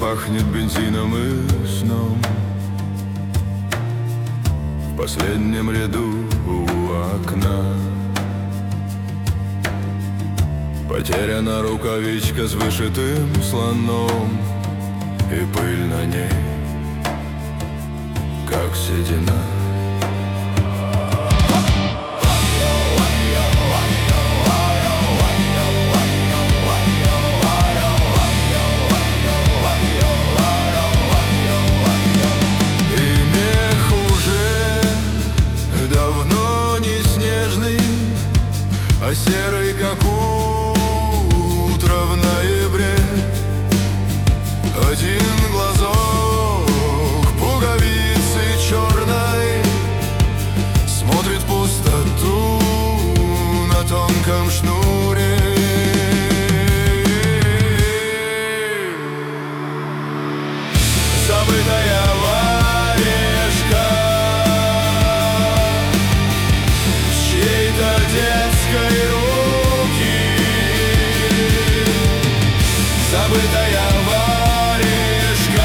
пахнет бензином и сном. В последнем ряду у окна потеряна рукавичка с вышитым слоном, и пыль на ней, как седина. А серый, как утро в ноябре, один глазок пуговицы черной смотрит в пустоту на тонком шнуре. Забытая варежка с чьей-то детской руки, забытая варежка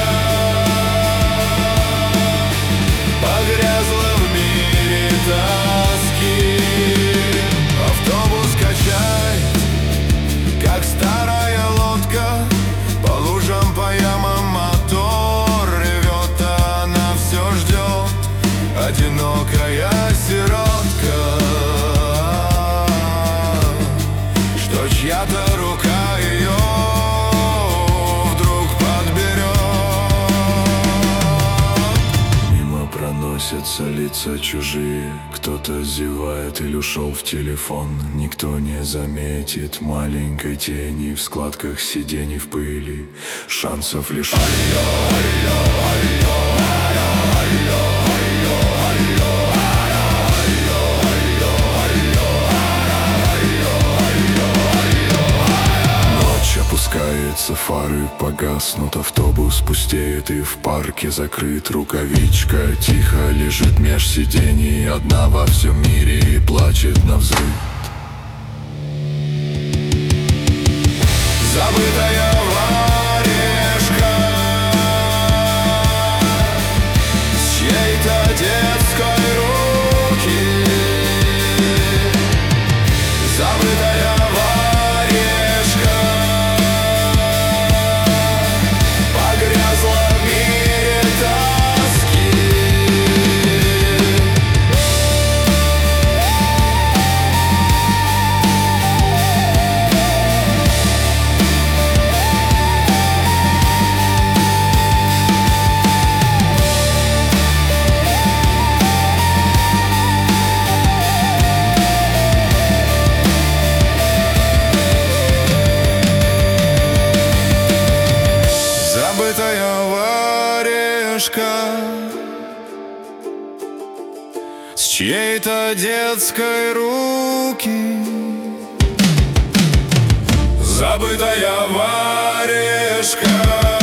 погрязла в мире тоски. Автобус качает, как старая лодка, по лужам, по ямам мотор ревет, а она все ждет, одинокая сиротка, что чья-то рука ее вдруг подберет. Мимо проносятся лица чужие, кто-то зевает или ушел в телефон. Никто не заметит маленькой тени в складках сидений в пыли. Шансов лишь опускается, фары погаснут, автобус пустеет и в парке закрыт. Рукавичка тихо лежит меж сидений, одна во всем мире, и плачет навзрыд. Забытая варежка с чьей-то детской руки, забытая варежка погрязла в мире тоски. Забытая варежка с чьей-то детской руки, забытая варежка